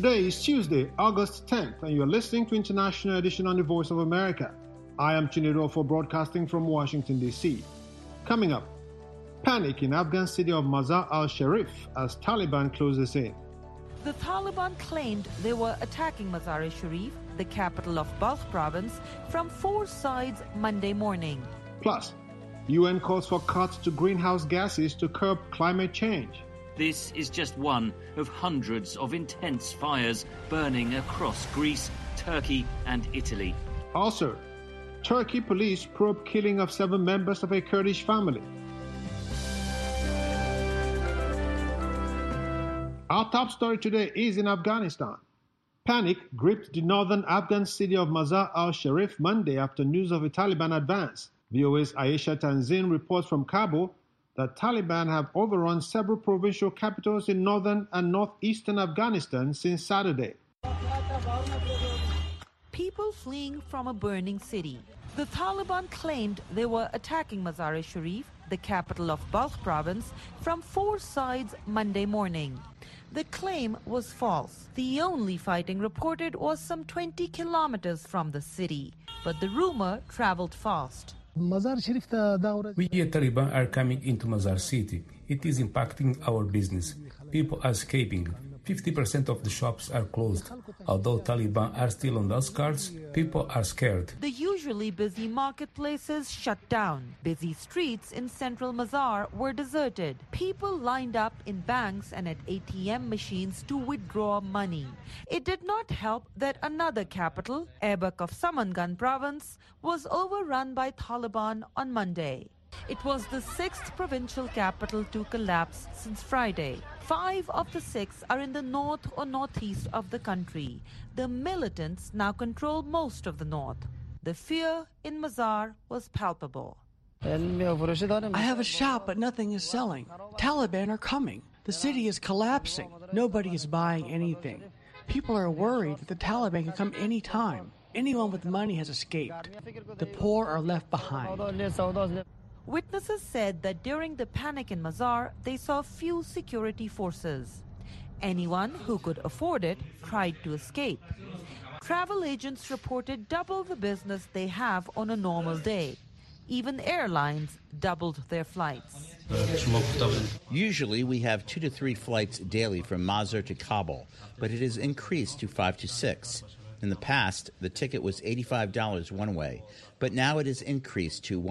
Today is Tuesday, August 10th, and you're listening to International Edition on the Voice of America. I am Chinedu for broadcasting from Washington, D.C. Coming up, panic in Afghan city of Mazar al-Sharif as Taliban closes in. The Taliban claimed they were attacking Mazar-e-Sharif, the capital of Balkh province, from 4 sides Monday morning. Plus, UN calls for cuts to greenhouse gases to curb climate change. This is just one of hundreds of intense fires burning across Greece, Turkey and Italy. Also, Turkey police probe killing of 7 members of a Kurdish family. Our top story today is in Afghanistan. Panic gripped the northern Afghan city of Mazar al-Sharif Monday after news of a Taliban advance. VOA's Ayesha Tanzin reports from Kabul that Taliban have overrun several provincial capitals in northern and northeastern Afghanistan since Saturday. People fleeing from a burning city. The Taliban claimed they were attacking Mazar-e-Sharif, the capital of Balkh province, from 4 sides Monday morning. The claim was false. The only fighting reported was some 20 kilometers from the city, but the rumor traveled fast. We at Taliban are coming into Mazar city. It is impacting our business. People are escaping. 50% of the shops are closed. Although Taliban are still on the outskirts, people are scared. The usually busy marketplaces shut down. Busy streets in central Mazar were deserted. People lined up in banks and at ATM machines to withdraw money. It did not help that another capital, Aibak of Samangan province, was overrun by Taliban on Monday. It was the 6th provincial capital to collapse since Friday. 5 of the 6 are in the north or northeast of the country. The militants now control most of the north. The fear in Mazar was palpable. I have a shop, but nothing is selling. Taliban are coming. The city is collapsing. Nobody is buying anything. People are worried that the Taliban can come any time. Anyone with money has escaped. The poor are left behind. Witnesses said that during the panic in Mazar, they saw few security forces. Anyone who could afford it tried to escape. Travel agents reported double the business they have on a normal day. Even airlines doubled their flights. Usually we have 2 to 3 flights daily from Mazar to Kabul, but it has increased to 5 to 6. In the past, the ticket was $85 one way, but now it has increased to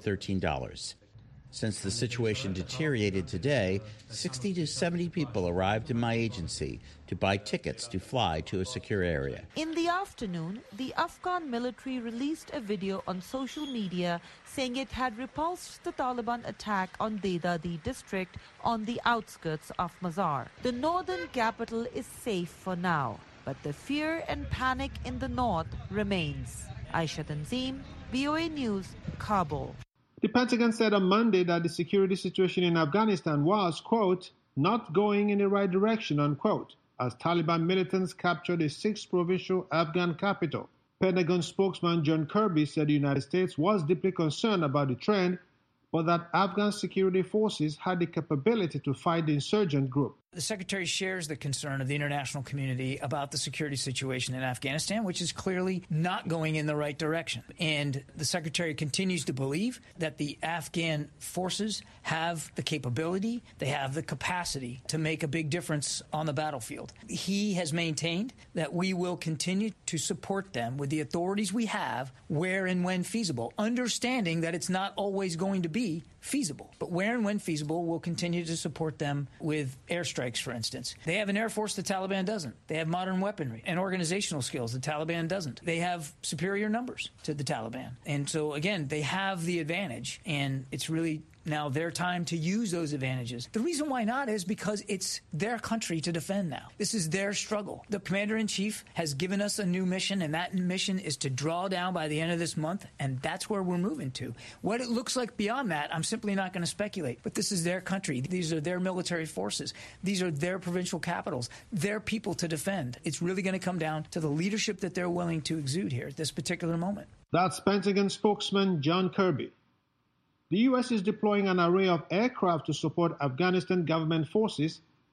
$113. Since the situation deteriorated today, 60 to 70 people arrived in my agency to buy tickets to fly to a secure area. In the afternoon, the Afghan military released a video on social media saying it had repulsed the Taliban attack on Dedadi district on the outskirts of Mazar. The northern capital is safe for now, but the fear and panic in the north remains. Aisha Tanzim, VOA News, Kabul. The Pentagon said on Monday that the security situation in Afghanistan was, quote, not going in the right direction, unquote, as Taliban militants captured a 6th provincial Afghan capital. Pentagon spokesman John Kirby said the United States was deeply concerned about the trend, but that Afghan security forces had the capability to fight the insurgent group. The Secretary shares the concern of the international community about the security situation in Afghanistan, which is clearly not going in the right direction. And the Secretary continues to believe that the Afghan forces have the capability, they have the capacity to make a big difference on the battlefield. He has maintained that we will continue to support them with the authorities we have where and when feasible, understanding that it's not always going to be feasible. But where and when feasible, we'll continue to support them with airstrikes, for instance. They have an air force the Taliban doesn't. They have modern weaponry and organizational skills the Taliban doesn't. They have superior numbers to the Taliban. And so, again, they have the advantage, and it's really now their time to use those advantages. The reason why not is because it's their country to defend now. This is their struggle. The Commander-in-Chief has given us a new mission, and that mission is to draw down by the end of this month, and that's where we're moving to. What it looks like beyond that, I'm simply not going to speculate. But this is their country. These are their military forces. These are their provincial capitals, their people to defend. It's really going to come down to the leadership that they're willing to exude here at this particular moment. That's Pentagon spokesman John Kirby. The U.S. is deploying an array of aircraft to support Afghanistan government forces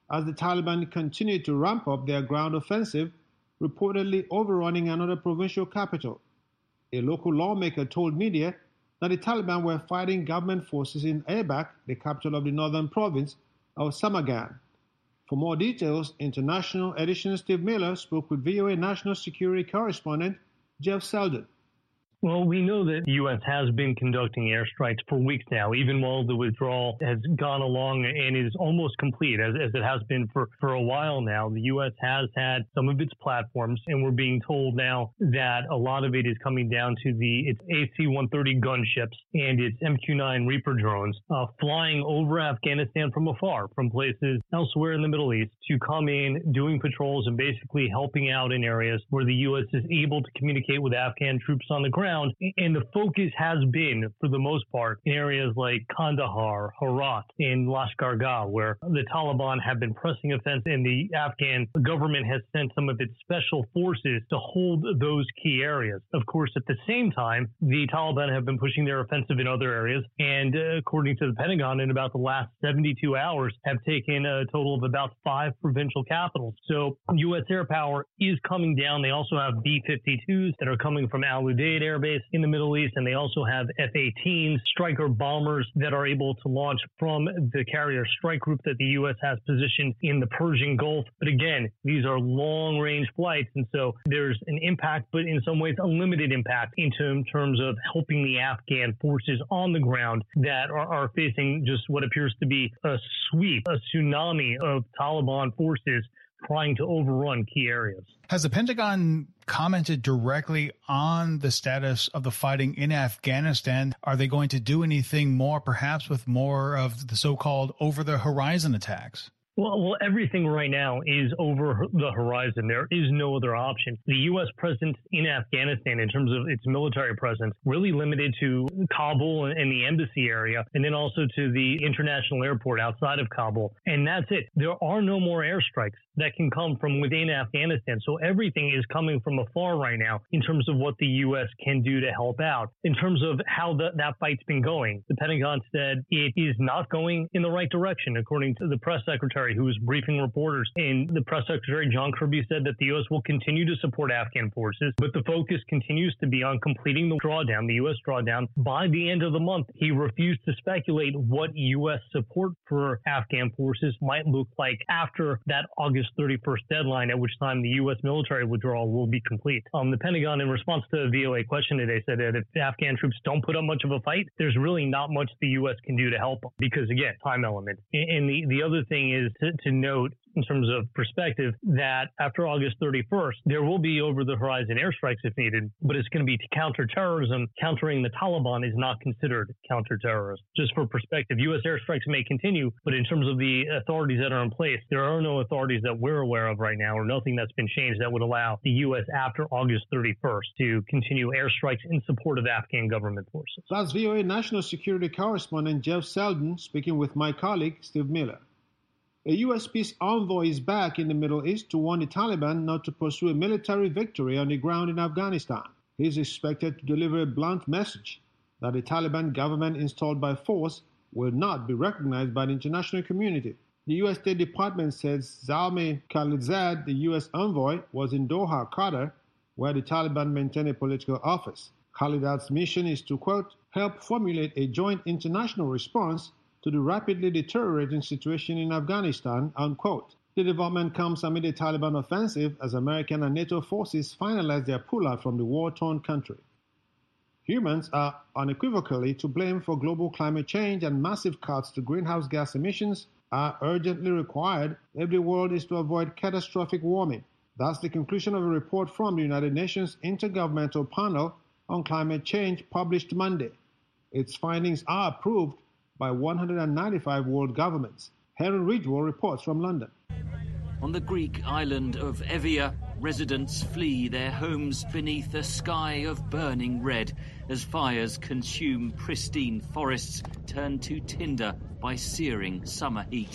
as the Taliban continued to ramp up their ground offensive, reportedly overrunning another provincial capital. A local lawmaker told media that the Taliban were fighting government forces in Aybak, the capital of the northern province of Samagan. For more details, International Edition Steve Miller spoke with VOA National Security Correspondent Jeff Selden. Well, we know that the U.S. has been conducting airstrikes for weeks now, even while the withdrawal has gone along and is almost complete, as it has been for a while now. The U.S. has had some of its platforms, and we're being told now that a lot of it is coming down to its AC-130 gunships and its MQ-9 Reaper drones flying over Afghanistan from afar, from places elsewhere in the Middle East, to come in, doing patrols, and basically helping out in areas where the U.S. is able to communicate with Afghan troops on the ground. And the focus has been, for the most part, in areas like Kandahar, Herat, and Lashkar-Gah, where the Taliban have been pressing offense, and the Afghan government has sent some of its special forces to hold those key areas. Of course, at the same time, the Taliban have been pushing their offensive in other areas, and according to the Pentagon, in about the last 72 hours, have taken a total of about 5 provincial capitals. So U.S. air power is coming down. They also have B-52s that are coming from Al Udeid Air Base in the Middle East, and they also have F-18 Stryker bombers that are able to launch from the carrier strike group that the U.S. has positioned in the Persian Gulf. But again, these are long-range flights, and so there's an impact, but in some ways a limited impact in terms of helping the Afghan forces on the ground that are facing just what appears to be a tsunami of Taliban forces trying to overrun key areas. Has the Pentagon commented directly on the status of the fighting in Afghanistan? Are they going to do anything more, perhaps with more of the so-called over-the-horizon attacks? Well, everything right now is over the horizon. There is no other option. The U.S. presence in Afghanistan, in terms of its military presence, really limited to Kabul and the embassy area, and then also to the international airport outside of Kabul. And that's it. There are no more airstrikes that can come from within Afghanistan. So everything is coming from afar right now in terms of what the U.S. can do to help out. In terms of how that fight's been going, the Pentagon said it is not going in the right direction, according to the press secretary who was briefing reporters. And the press secretary, John Kirby, said that the U.S. will continue to support Afghan forces, but the focus continues to be on completing the drawdown, the U.S. drawdown, by the end of the month. He refused to speculate what U.S. support for Afghan forces might look like after that August 31st deadline, at which time the U.S. military withdrawal will be complete. The Pentagon, in response to a VOA question today, said that if the Afghan troops don't put up much of a fight, there's really not much the U.S. can do to help them because, again, time element. And the other thing is to note, in terms of perspective, that after August 31st, there will be over-the-horizon airstrikes if needed, but it's going to be to counterterrorism. Countering the Taliban is not considered counterterrorism. Just for perspective, U.S. airstrikes may continue, but in terms of the authorities that are in place, there are no authorities that we're aware of right now, or nothing that's been changed that would allow the U.S. after August 31st to continue airstrikes in support of Afghan government forces. That's VOA National Security Correspondent Jeff Selden speaking with my colleague Steve Miller. A U.S. peace envoy is back in the Middle East to warn the Taliban not to pursue a military victory on the ground in Afghanistan. He is expected to deliver a blunt message that the Taliban government installed by force will not be recognized by the international community. The U.S. State Department says Zalmay Khalilzad, the U.S. envoy, was in Doha, Qatar, where the Taliban maintain a political office. Khalilzad's mission is to, quote, help formulate a joint international response to the rapidly deteriorating situation in Afghanistan, unquote. The development comes amid a Taliban offensive as American and NATO forces finalize their pullout from the war-torn country. Humans are unequivocally to blame for global climate change, and massive cuts to greenhouse gas emissions are urgently required if the world is to avoid catastrophic warming. That's the conclusion of a report from the United Nations Intergovernmental Panel on Climate Change published Monday. Its findings are approved by 195 world governments. Henry Ridgwell reports from London. On the Greek island of Evia, residents flee their homes beneath a sky of burning red as fires consume pristine forests turned to tinder by searing summer heat.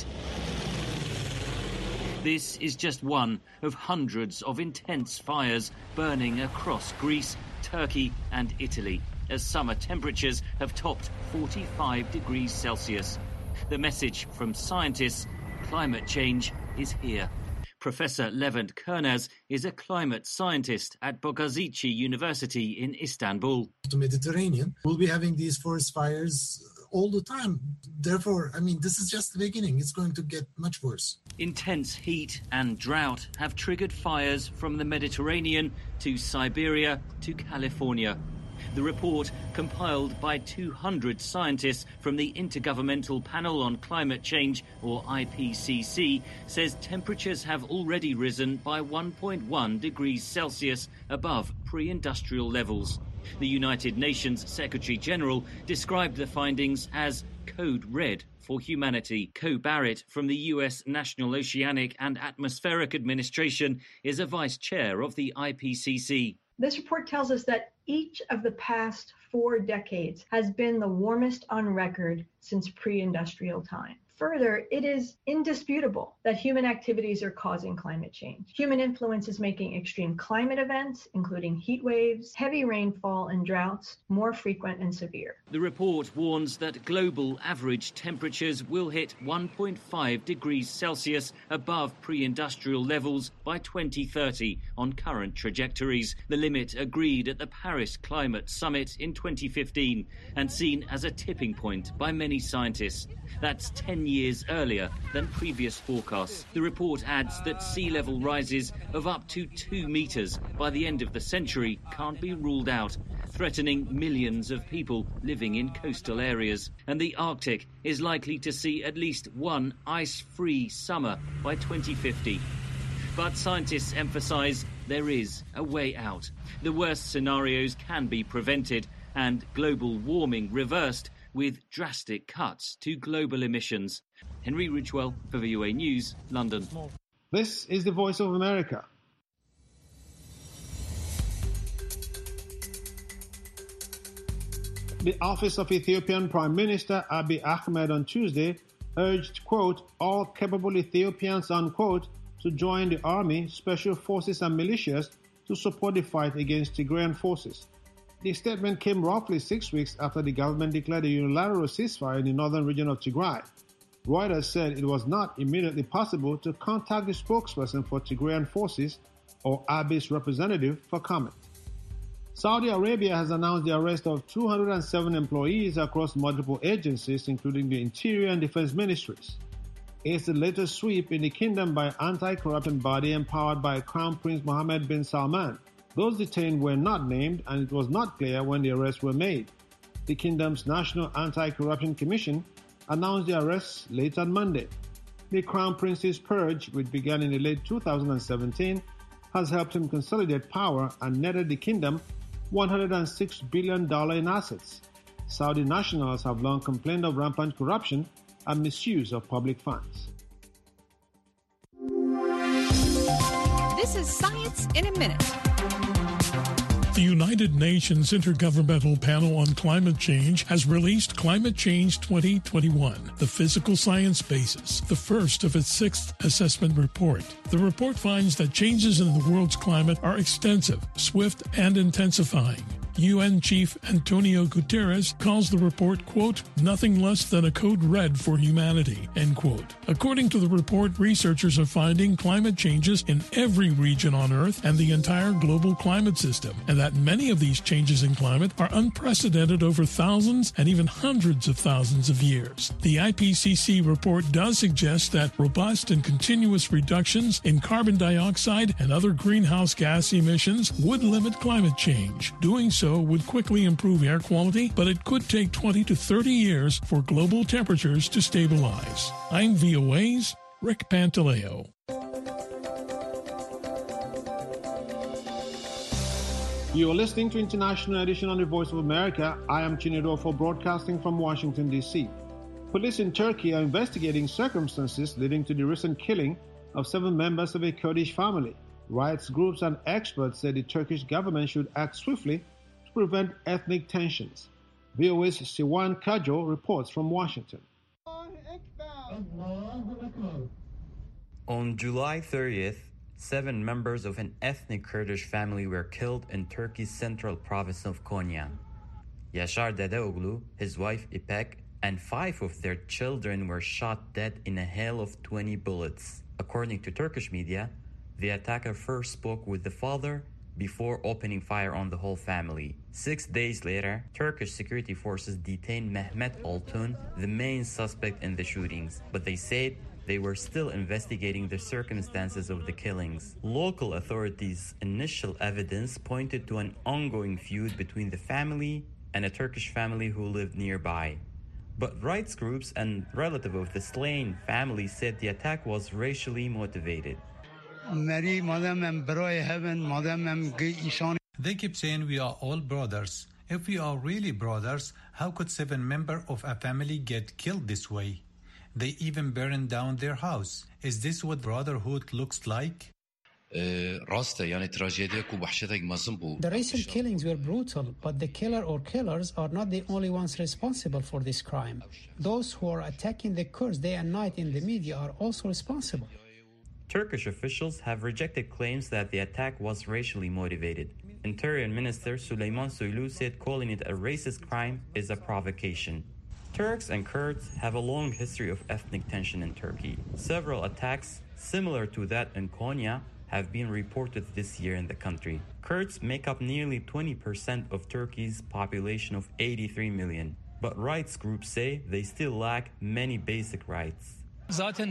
This is just one of hundreds of intense fires burning across Greece, Turkey and Italy, as summer temperatures have topped 45 degrees Celsius. The message from scientists: climate change is here. Professor Levent Kurnaz is a climate scientist at Bogazici University in Istanbul. The Mediterranean will be having these forest fires all the time. Therefore, this is just the beginning. It's going to get much worse. Intense heat and drought have triggered fires from the Mediterranean to Siberia to California. The report, compiled by 200 scientists from the Intergovernmental Panel on Climate Change, or IPCC, says temperatures have already risen by 1.1 degrees Celsius above pre-industrial levels. The United Nations Secretary-General described the findings as code red for humanity. Co Barrett from the US National Oceanic and Atmospheric Administration is a vice chair of the IPCC. This report tells us that each of the past 4 decades has been the warmest on record since pre-industrial time. Further, it is indisputable that human activities are causing climate change. Human influence is making extreme climate events, including heat waves, heavy rainfall, and droughts, more frequent and severe. The report warns that global average temperatures will hit 1.5 degrees Celsius above pre-industrial levels by 2030 on current trajectories, the limit agreed at the Paris Climate Summit in 2015 and seen as a tipping point by many scientists. That's 10 years earlier than previous forecasts. The report adds that sea level rises of up to 2 meters by the end of the century can't be ruled out, threatening millions of people living in coastal areas. And the Arctic is likely to see at least one ice-free summer by 2050. But scientists emphasize there is a way out. The worst scenarios can be prevented and global warming reversed with drastic cuts to global emissions. Henry Ridgwell for VOA News, London. This is the Voice of America. The office of Ethiopian Prime Minister Abiy Ahmed on Tuesday urged, quote, all capable Ethiopians, unquote, to join the army, special forces and militias to support the fight against Tigrayan forces. The statement came roughly 6 weeks after the government declared a unilateral ceasefire in the northern region of Tigray. Reuters said it was not immediately possible to contact the spokesperson for Tigrayan forces or Abiy's representative for comment. Saudi Arabia has announced the arrest of 207 employees across multiple agencies, including the Interior and Defense Ministries. It's the latest sweep in the kingdom by an anti-corruption body empowered by Crown Prince Mohammed bin Salman. Those detained were not named, and it was not clear when the arrests were made. The kingdom's National Anti-Corruption Commission announced the arrests late on Monday. The Crown Prince's purge, which began in the late 2017, has helped him consolidate power and netted the kingdom $106 billion in assets. Saudi nationals have long complained of rampant corruption and misuse of public funds. This is Science in a Minute. The United Nations Intergovernmental Panel on Climate Change has released Climate Change 2021, the physical science basis, the first of its 6th assessment report. The report finds that changes in the world's climate are extensive, swift, and intensifying. UN Chief Antonio Guterres calls the report, quote, nothing less than a code red for humanity, end quote. According to the report, researchers are finding climate changes in every region on Earth and the entire global climate system, and that many of these changes in climate are unprecedented over thousands and even hundreds of thousands of years. The IPCC report does suggest that robust and continuous reductions in carbon dioxide and other greenhouse gas emissions would limit climate change. Doing so would quickly improve air quality, but it could take 20 to 30 years for global temperatures to stabilize. I'm VOA's Rick Pantaleo. You are listening to International Edition on the Voice of America. I am Chinedo for broadcasting from Washington, D.C. Police in Turkey are investigating circumstances leading to the recent killing of 7 members of a Kurdish family. Rights groups and experts say the Turkish government should act swiftly to prevent ethnic tensions. VOA's Siwan Kajo reports from Washington. On July 30th, 7 members of an ethnic Kurdish family were killed in Turkey's central province of Konya. Yashar Dedeoglu, his wife Ipek, and 5 of their children were shot dead in a hail of 20 bullets. According to Turkish media, the attacker first spoke with the father before opening fire on the whole family. 6 days later, Turkish security forces detained Mehmet Altun, the main suspect in the shootings, but they said they were still investigating the circumstances of the killings. Local authorities' initial evidence pointed to an ongoing feud between the family and a Turkish family who lived nearby. But rights groups and relatives of the slain family said the attack was racially motivated. They keep saying we are all brothers. If we are really brothers, how could 7 members of a family get killed this way? They even burned down their house. Is this what brotherhood looks like? The recent killings were brutal, but the killer or killers are not the only ones responsible for this crime. Those who are attacking the Kurds day and night in the media are also responsible. Turkish officials have rejected claims that the attack was racially motivated. Interior Minister Süleyman Soylu said calling it a racist crime is a provocation. Turks and Kurds have a long history of ethnic tension in Turkey. Several attacks similar to that in Konya have been reported this year in the country. Kurds make up nearly 20% of Turkey's population of 83 million, but rights groups say they still lack many basic rights. In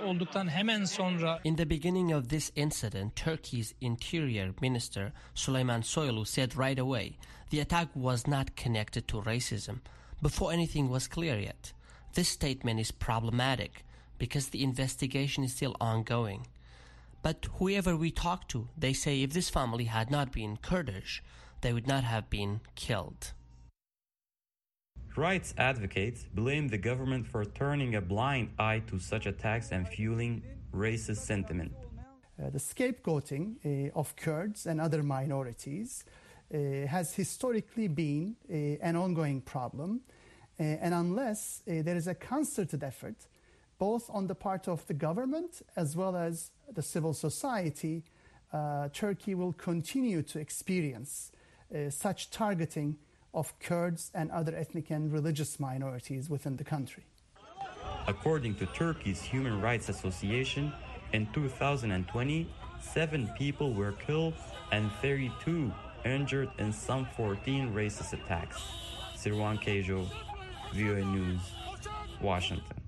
the beginning of this incident, Turkey's Interior Minister Süleyman Soylu said right away the attack was not connected to racism, before anything was clear yet. This statement is problematic because the investigation is still ongoing. But whoever we talk to, they say if this family had not been Kurdish, they would not have been killed. Rights advocates blame the government for turning a blind eye to such attacks and fueling racist sentiment. The scapegoating of Kurds and other minorities has historically been an ongoing problem. And unless there is a concerted effort, both on the part of the government as well as the civil society, Turkey will continue to experience such targeting of Kurds and other ethnic and religious minorities within the country. According to Turkey's Human Rights Association, in 2020, 7 people were killed and 32 injured in some 14 racist attacks. Sirwan Kejo, VOA News, Washington.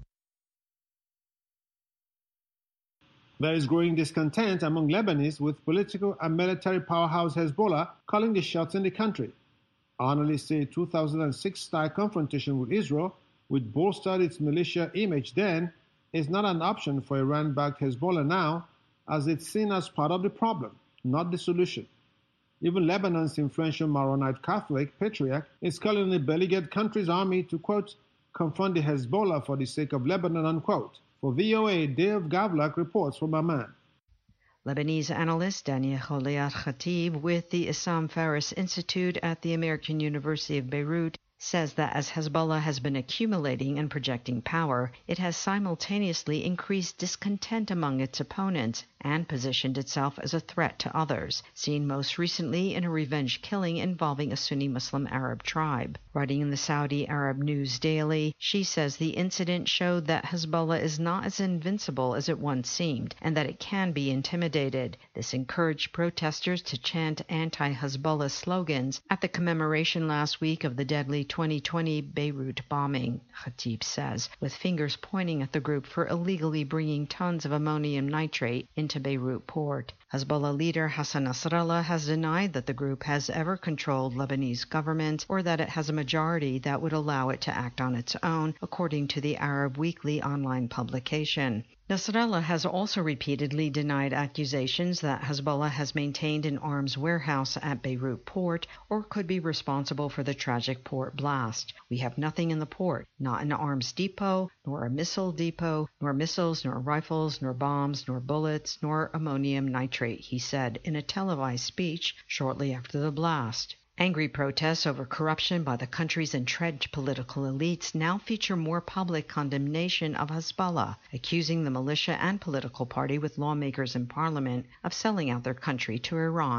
There is growing discontent among Lebanese with political and military powerhouse Hezbollah calling the shots in the country. Analysts say 2006-style confrontation with Israel, which bolstered its militia image then, is not an option for Iran-backed Hezbollah now, as it's seen as part of the problem, not the solution. Even Lebanon's influential Maronite Catholic patriarch is calling on the beleaguered country's army to, quote, confront the Hezbollah for the sake of Lebanon, unquote. For VOA, Dave Gavlak reports from Amman. Lebanese analyst Dania Kholiat Khatib with the Issam Faris Institute at the American University of Beirut says that as Hezbollah has been accumulating and projecting power, it has simultaneously increased discontent among its opponents and positioned itself as a threat to others, seen most recently in a revenge killing involving a Sunni Muslim Arab tribe. Writing in the Saudi Arab News Daily, she says the incident showed that Hezbollah is not as invincible as it once seemed, and that it can be intimidated. This encouraged protesters to chant anti-Hezbollah slogans at the commemoration last week of the deadly 2020 Beirut bombing, Khatib says, with fingers pointing at the group for illegally bringing tons of ammonium nitrate into Beirut port. Hezbollah leader Hassan Nasrallah has denied that the group has ever controlled Lebanese government or that it has a majority that would allow it to act on its own, according to the Arab Weekly online publication. Nasrallah has also repeatedly denied accusations that Hezbollah has maintained an arms warehouse at Beirut port or could be responsible for the tragic port blast. We have nothing in the port, not an arms depot, nor a missile depot, nor missiles, nor rifles, nor bombs, nor bullets, nor ammonium nitrate, he said in a televised speech shortly after the blast. Angry protests over corruption by the country's entrenched political elites now feature more public condemnation of Hezbollah, accusing the militia and political party with lawmakers in parliament of selling out their country to Iran.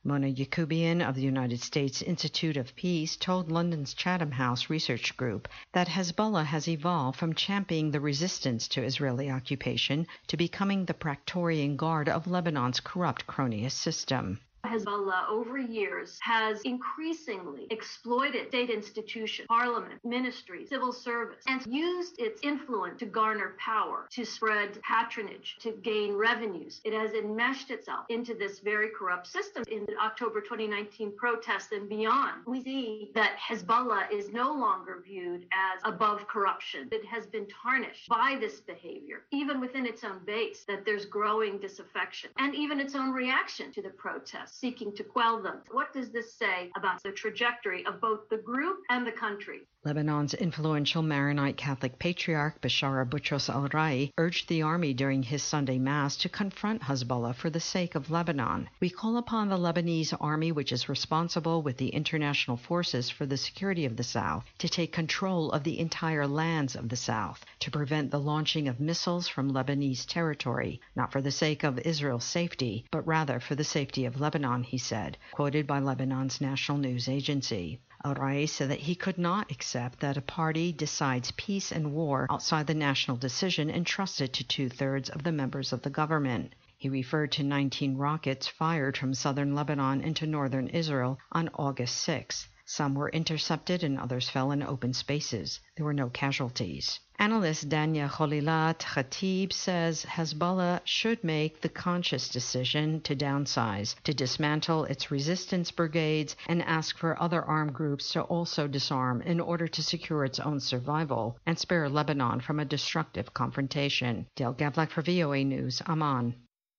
Mona Yacoubian of the United States Institute of Peace told London's Chatham House Research Group that Hezbollah has evolved from championing the resistance to Israeli occupation to becoming the Praetorian Guard of Lebanon's corrupt cronyist system. Hezbollah over years has increasingly exploited state institutions, parliament, ministries, civil service, and used its influence to garner power, to spread patronage, to gain revenues. It has enmeshed itself into this very corrupt system. In the October 2019 protests and beyond, we see that Hezbollah is no longer viewed as above corruption. It has been tarnished by this behavior, even within its own base, that there's growing disaffection, and even its own reaction to the protests, seeking to quell them. What does this say about the trajectory of both the group and the country? Lebanon's influential Maronite Catholic Patriarch Bashar Boutros al-Rai urged the army during his Sunday Mass to confront Hezbollah for the sake of Lebanon. We call upon the Lebanese army, which is responsible with the international forces for the security of the South, to take control of the entire lands of the South, to prevent the launching of missiles from Lebanese territory, not for the sake of Israel's safety, but rather for the safety of Lebanon, he said, quoted by Lebanon's national news agency. Al-Rai said that he could not accept that a party decides peace and war outside the national decision entrusted to two-thirds of the members of the government. He referred to 19 rockets fired from southern Lebanon into northern Israel on August 6th. Some were intercepted and others fell in open spaces. There were no casualties. Analyst Dania Kholilat Khatib says Hezbollah should make the conscious decision to downsize, to dismantle its resistance brigades, and ask for other armed groups to also disarm in order to secure its own survival and spare Lebanon from a destructive confrontation. Del Gavlak for VOA News, Amman.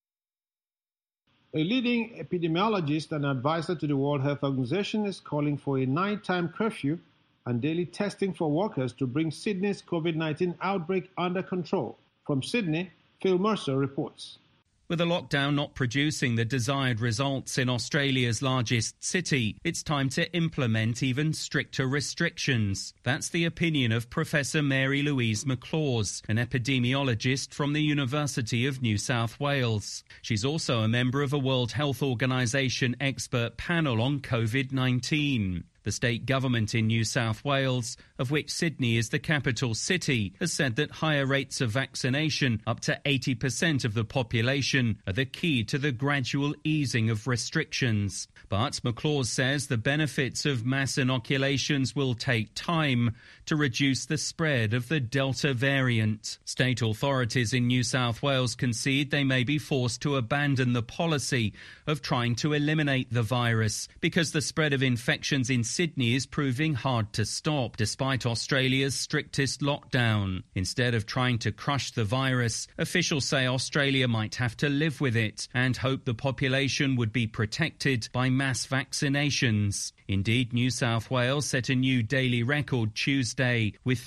A leading epidemiologist and advisor to the World Health Organization is calling for a nighttime curfew and daily testing for workers to bring Sydney's COVID-19 outbreak under control. From Sydney, Phil Mercer reports. With a lockdown not producing the desired results in Australia's largest city, it's time to implement even stricter restrictions. That's the opinion of Professor Mary Louise McLaws, an epidemiologist from the University of New South Wales. She's also a member of a World Health Organization expert panel on COVID-19. The state government in New South Wales, of which Sydney is the capital city, has said that higher rates of vaccination, up to 80% of the population, are the key to the gradual easing of restrictions. But McLaws says the benefits of mass inoculations will take time to reduce the spread of the Delta variant. State authorities in New South Wales concede they may be forced to abandon the policy of trying to eliminate the virus because the spread of infections in Sydney is proving hard to stop, despite Australia's strictest lockdown. Instead of trying to crush the virus, officials say Australia might have to live with it and hope the population would be protected by mass vaccinations. Indeed, New South Wales set a new daily record Tuesday with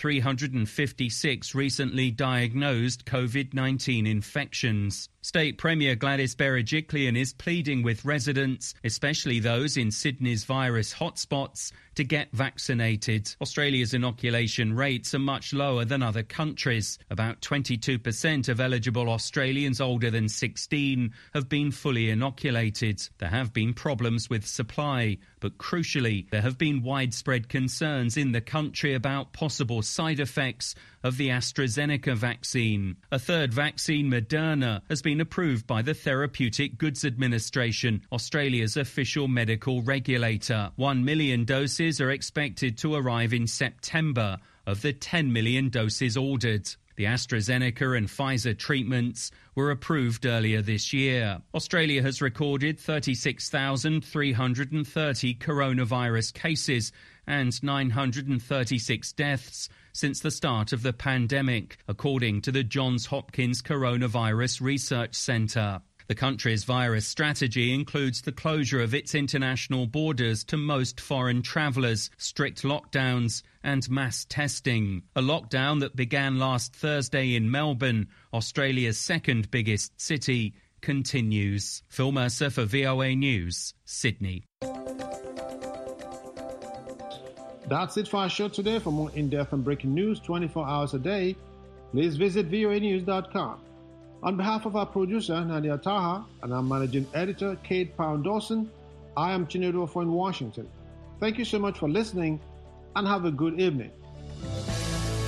356 recently diagnosed COVID-19 infections. State Premier Gladys Berejiklian is pleading with residents, especially those in Sydney's virus hotspots, to get vaccinated. Australia's inoculation rates are much lower than other countries. About 22% of eligible Australians older than 16 have been fully inoculated. There have been problems with supply, but crucially, there have been widespread concerns in the country about possible side effects of the AstraZeneca vaccine. A third vaccine, Moderna, has been approved by the Therapeutic Goods Administration, Australia's official medical regulator. 1 million doses are expected to arrive in September of the 10 million doses ordered. The AstraZeneca and Pfizer treatments were approved earlier this year. Australia has recorded 36,330 coronavirus cases and 936 deaths since the start of the pandemic, according to the Johns Hopkins Coronavirus Research Centre. The country's virus strategy includes the closure of its international borders to most foreign travellers, strict lockdowns and mass testing. A lockdown that began last Thursday in Melbourne, Australia's second biggest city, continues. Phil Mercer for VOA News, Sydney. That's it for our show today. For more in-depth and breaking news 24 hours a day, please visit voanews.com. On behalf of our producer, Nadia Taha, and our managing editor, Kate Pound-Dawson, I am Chinedu Ofo in Washington. Thank you so much for listening and have a good evening.